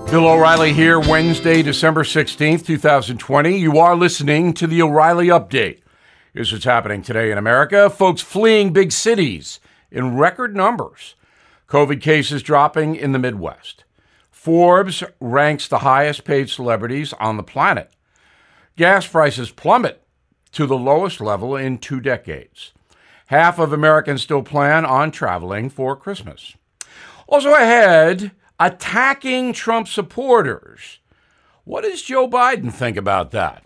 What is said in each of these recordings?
Bill O'Reilly here, Wednesday, December 16th, 2020. You are listening to the O'Reilly Update. Here's what's happening today in America. Folks fleeing big cities in record numbers. COVID cases dropping in the Midwest. Forbes ranks the highest paid celebrities on the planet. Gas prices plummet to the lowest level in 2 decades. Half of Americans still plan on traveling for Christmas. Also ahead, attacking Trump supporters. What does Joe Biden think about that?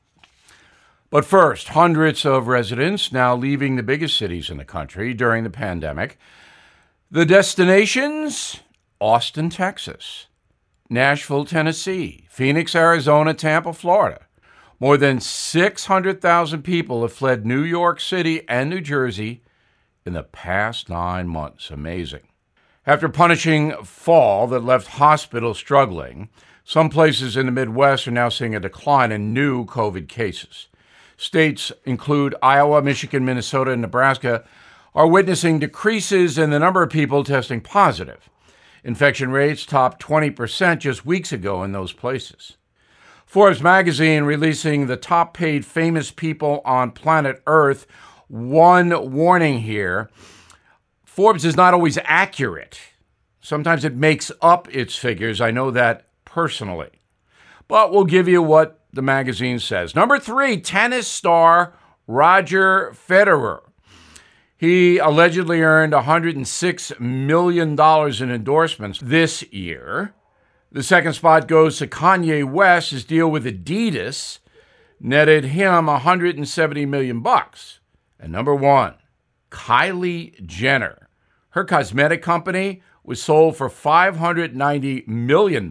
But first, hundreds of residents now leaving the biggest cities in the country during the pandemic. The destinations: Austin, Texas, Nashville, Tennessee, Phoenix, Arizona, Tampa, Florida. More than 600,000 people have fled New York City and New Jersey in the past 9 months. Amazing. After punishing fall that left hospitals struggling, some places in the Midwest are now seeing a decline in new COVID cases. States include Iowa, Michigan, Minnesota, and Nebraska are witnessing decreases in the number of people testing positive. Infection rates topped 20% just weeks ago in those places. Forbes magazine releasing the top paid famous people on planet Earth. One warning here: Forbes is not always accurate. Sometimes it makes up its figures. I know that personally. But we'll give you what the magazine says. Number 3, tennis star Roger Federer. He allegedly earned $106 million in endorsements this year. The second spot goes to Kanye West. His deal with Adidas netted him $170 million. And number 1, Kylie Jenner. Her cosmetic company was sold for $590 million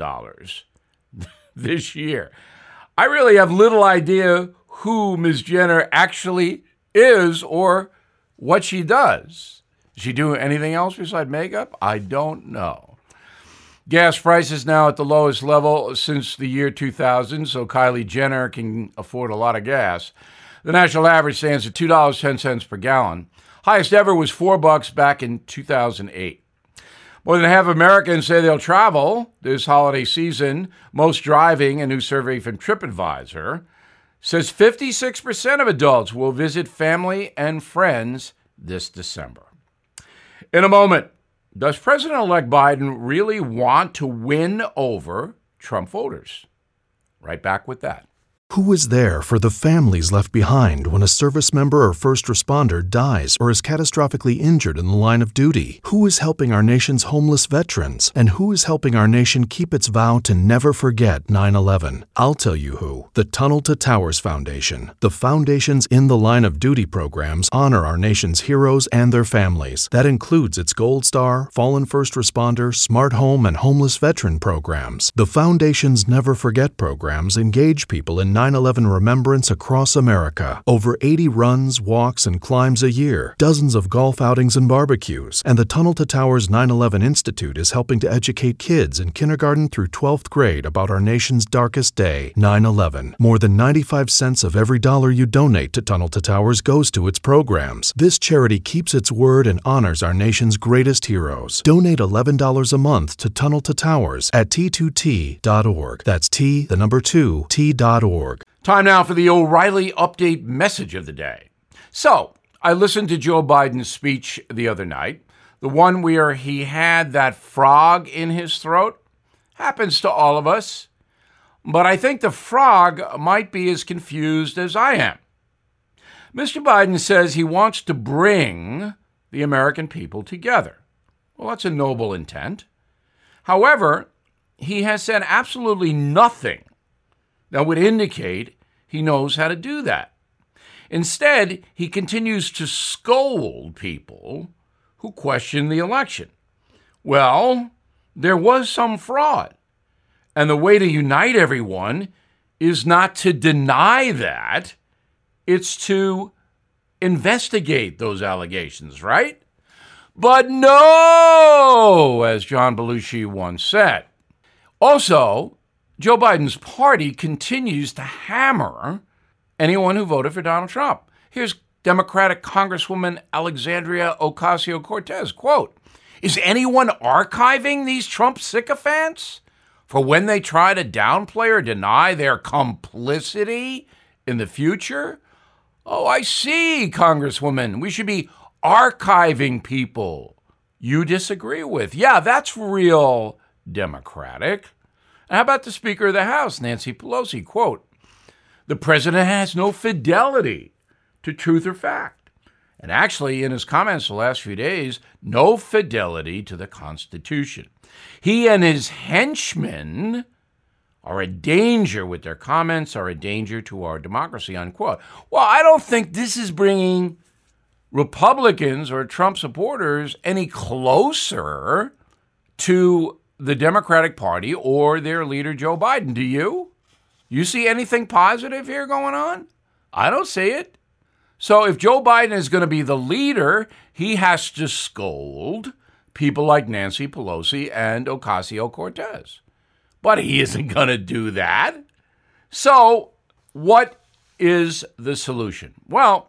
this year. I really have little idea who Ms. Jenner actually is or what she does. Does she do anything else besides makeup? I don't know. Gas prices now at the lowest level since the year 2000, so Kylie Jenner can afford a lot of gas. The national average stands at $2.10 per gallon. Highest ever was $4 back in 2008. More than half of Americans say they'll travel this holiday season. Most driving, a new survey from TripAdvisor, says 56% of adults will visit family and friends this December. In a moment, does President-elect Biden really want to win over Trump voters? Right back with that. Who is there for the families left behind when a service member or first responder dies or is catastrophically injured in the line of duty? Who is helping our nation's homeless veterans? And who is helping our nation keep its vow to never forget 9/11? I'll tell you who. The Tunnel to Towers Foundation. The foundation's In the Line of Duty programs honor our nation's heroes and their families. That includes its Gold Star, Fallen First Responder, Smart Home, and Homeless Veteran programs. The foundation's Never Forget programs engage people in 9/11 remembrance across America. Over 80 runs, walks, and climbs a year, dozens of golf outings and barbecues, and the Tunnel to Towers 9/11 Institute is helping to educate kids in kindergarten through 12th grade about our nation's darkest day, 9/11. More than 95 cents of every dollar you donate to Tunnel to Towers goes to its programs. This charity keeps its word and honors our nation's greatest heroes. Donate $11 a month to Tunnel to Towers at T2T.org. That's T2T.org. Time now for the O'Reilly Update message of the day. So, I listened to Joe Biden's speech the other night, the one where he had that frog in his throat. Happens to all of us. But I think the frog might be as confused as I am. Mr. Biden says he wants to bring the American people together. Well, that's a noble intent. However, he has said absolutely nothing that would indicate he knows how to do that. Instead, he continues to scold people who question the election. Well, there was some fraud. And the way to unite everyone is not to deny that. It's to investigate those allegations, right? But no, as John Belushi once said. Also, Joe Biden's party continues to hammer anyone who voted for Donald Trump. Here's Democratic Congresswoman Alexandria Ocasio-Cortez, quote, "Is anyone archiving these Trump sycophants? for when they try to downplay or deny their complicity in the future? Oh, I see, Congresswoman. We should be archiving people you disagree with. Yeah, that's real democratic. And how about the Speaker of the House, Nancy Pelosi? Quote, "The president has no fidelity to truth or fact." And actually, in his comments the last few days, no fidelity to the Constitution. He and his henchmen are a danger with their comments, are a danger to our democracy, unquote. Well, I don't think this is bringing Republicans or Trump supporters any closer to the Democratic Party or their leader, Joe Biden. Do you? You see anything positive here going on? I don't see it. So if Joe Biden is going to be the leader, he has to scold people like Nancy Pelosi and Ocasio-Cortez. But he isn't going to do that. So what is the solution? Well,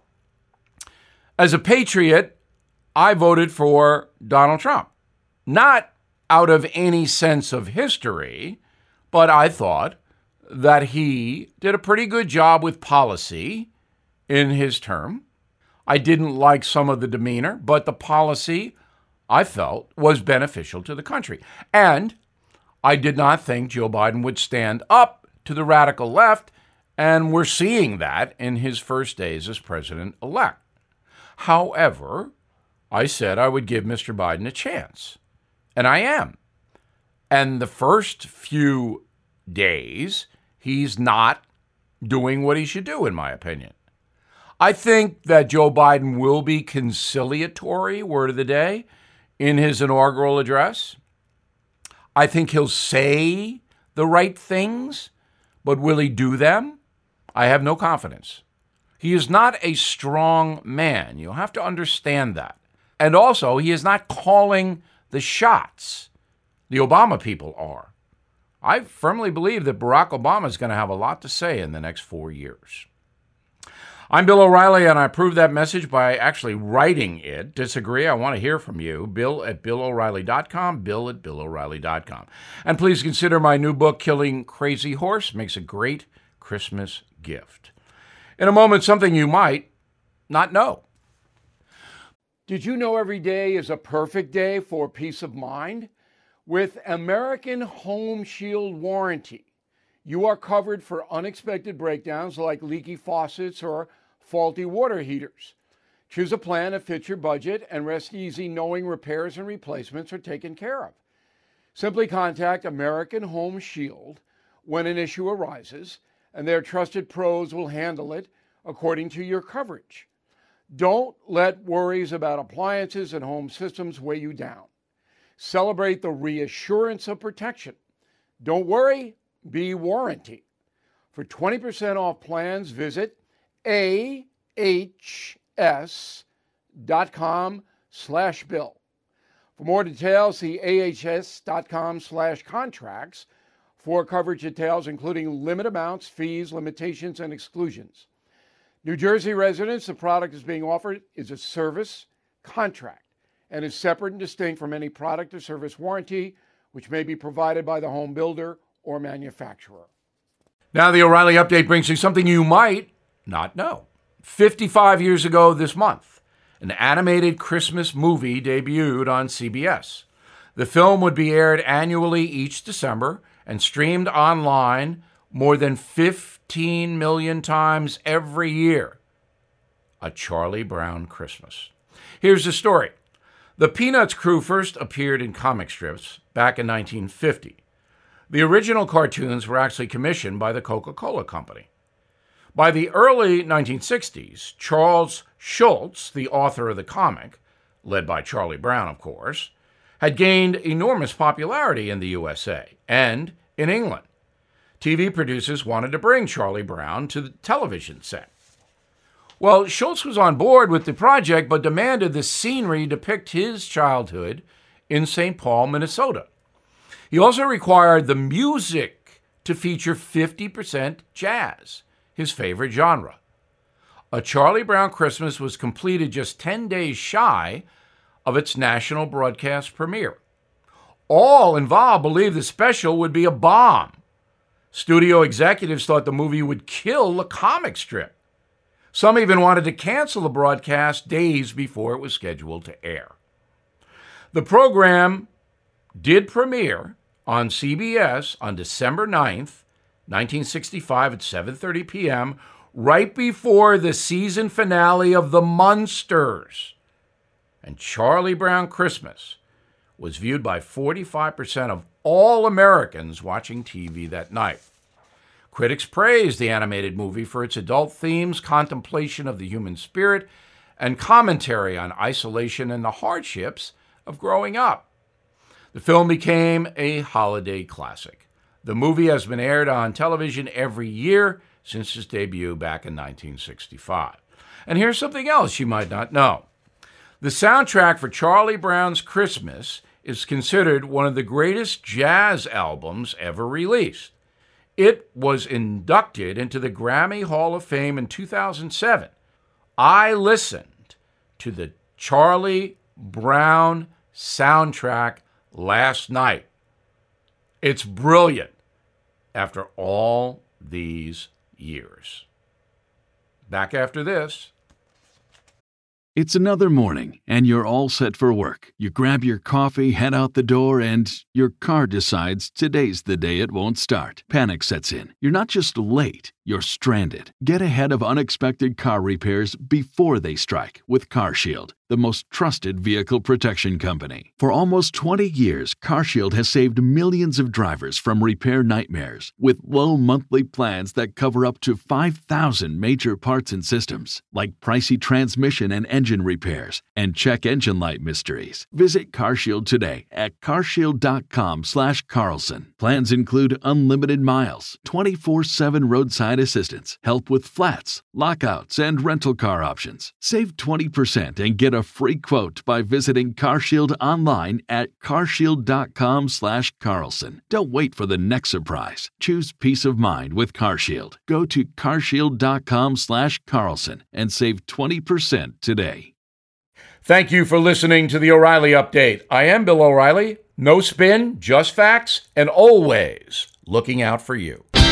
as a patriot, I voted for Donald Trump. Not out of any sense of history, but I thought that he did a pretty good job with policy in his term. I didn't like some of the demeanor, but the policy, I felt, was beneficial to the country. And I did not think Joe Biden would stand up to the radical left, and we're seeing that in his first days as president-elect. However, I said I would give Mr. Biden a chance, and I am. And the first few days, he's not doing what he should do, in my opinion. I think that Joe Biden will be conciliatory, word of the day, in his inaugural address. I think he'll say the right things, but will he do them? I have no confidence. He is not a strong man. You'll have to understand that. And also, he is not calling the shots. The Obama people are. I firmly believe that Barack Obama is going to have a lot to say in the next 4 years. I'm Bill O'Reilly, and I prove that message by actually writing it. Disagree? I want to hear from you. Bill@BillO'Reilly.com, Bill@BillO'Reilly.com. And please consider my new book, Killing Crazy Horse. Makes a great Christmas gift. In a moment, something you might not know. Did you know every day is a perfect day for peace of mind? With American Home Shield Warranty, you are covered for unexpected breakdowns like leaky faucets or faulty water heaters. Choose a plan that fits your budget and rest easy knowing repairs and replacements are taken care of. Simply contact American Home Shield when an issue arises, and their trusted pros will handle it according to your coverage. Don't let worries about appliances and home systems weigh you down. Celebrate the reassurance of protection. Don't worry, be warranty. For 20% off plans, visit ahs.com/bill. For more details, see ahs.com/contracts for coverage details, including limit amounts, fees, limitations, and exclusions. New Jersey residents, the product is being offered is a service contract and is separate and distinct from any product or service warranty, which may be provided by the home builder or manufacturer. Now, the O'Reilly Update brings you something you might not know. 55 years ago this month, an animated Christmas movie debuted on CBS. The film would be aired annually each December and streamed online more than 15 million times every year. A Charlie Brown Christmas. Here's the story. The Peanuts crew first appeared in comic strips back in 1950. The original cartoons were actually commissioned by the Coca-Cola Company. By the early 1960s, Charles Schulz, the author of the comic, led by Charlie Brown, of course, had gained enormous popularity in the USA and in England. TV producers wanted to bring Charlie Brown to the television set. Well, Schulz was on board with the project, but demanded the scenery depict his childhood in St. Paul, Minnesota. He also required the music to feature 50% jazz, his favorite genre. A Charlie Brown Christmas was completed just 10 days shy of its national broadcast premiere. All involved believed the special would be a bomb. Studio executives thought the movie would kill the comic strip. Some even wanted to cancel the broadcast days before it was scheduled to air. The program did premiere on CBS on December 9th, 1965 at 7:30 p.m., right before the season finale of The Munsters. And Charlie Brown Christmas was viewed by 45% of all Americans watching TV that night. Critics praised the animated movie for its adult themes, contemplation of the human spirit, and commentary on isolation and the hardships of growing up. The film became a holiday classic. The movie has been aired on television every year since its debut back in 1965. And here's something else you might not know. The soundtrack for Charlie Brown's Christmas is considered one of the greatest jazz albums ever released. It was inducted into the Grammy Hall of Fame in 2007. I listened to the Charlie Brown soundtrack last night. It's brilliant after all these years. Back after this. It's another morning, and you're all set for work. You grab your coffee, head out the door, and your car decides today's the day it won't start. Panic sets in. You're not just late, you're stranded. Get ahead of unexpected car repairs before they strike with CarShield, the most trusted vehicle protection company. For almost 20 years, CarShield has saved millions of drivers from repair nightmares with low monthly plans that cover up to 5,000 major parts and systems, like pricey transmission and engine repairs and check engine light mysteries. Visit CarShield today at carshield.com/Carlson. Plans include unlimited miles, 24/7 roadside assistance, help with flats, lockouts, and rental car options. Save 20% and get a free quote by visiting CarShield online at carshield.com/Carlson. Don't wait for the next surprise. Choose peace of mind with CarShield. Go to carshield.com/Carlson and save 20% today. Thank you for listening to the O'Reilly Update. I am Bill O'Reilly. No spin, just facts, and always looking out for you.